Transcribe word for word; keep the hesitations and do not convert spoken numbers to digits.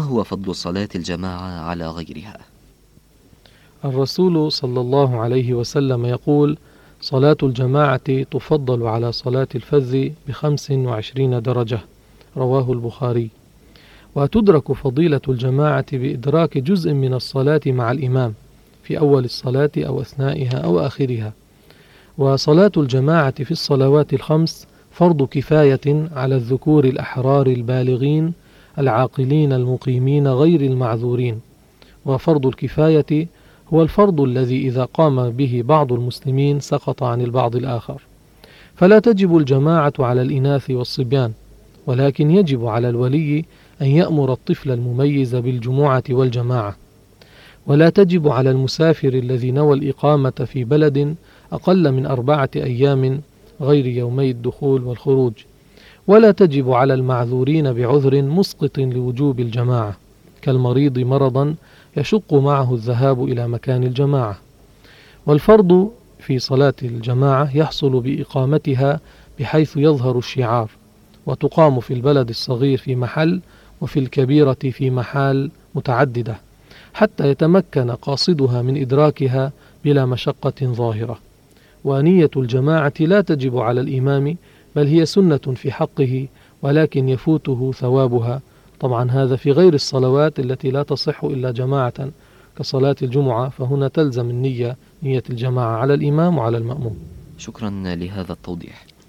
هو فضل صلاة الجماعة على غيرها؟ الرسول صلى الله عليه وسلم يقول: صلاة الجماعة تفضل على صلاة الفذ بخمس وعشرين درجة، رواه البخاري. وتدرك فضيلة الجماعة بإدراك جزء من الصلاة مع الإمام في أول الصلاة أو أثنائها أو آخرها. وصلاة الجماعة في الصلوات الخمس فرض كفاية على الذكور الأحرار البالغين العاقلين المقيمين غير المعذورين. وفرض الكفاية هو الفرض الذي إذا قام به بعض المسلمين سقط عن البعض الآخر. فلا تجب الجماعة على الإناث والصبيان، ولكن يجب على الولي أن يأمر الطفل المميز بالجموعة والجماعة. ولا تجب على المسافر الذي نوى الإقامة في بلد أقل من أربعة أيام غير يومي الدخول والخروج. ولا تجب على المعذورين بعذر مسقط لوجوب الجماعة، كالمريض مرضا يشق معه الذهاب إلى مكان الجماعة. والفرض في صلاة الجماعة يحصل بإقامتها بحيث يظهر الشعار، وتقام في البلد الصغير في محل، وفي الكبيرة في محال متعددة، حتى يتمكن قاصدها من إدراكها بلا مشقة ظاهرة. ونية الجماعة لا تجب على الإمام، بل هي سنة في حقه، ولكن يفوته ثوابها. طبعا هذا في غير الصلوات التي لا تصح إلا جماعة كصلاة الجمعة، فهنا تلزم النية، نية الجماعة على الإمام وعلى المأموم. شكرا لهذا التوضيح.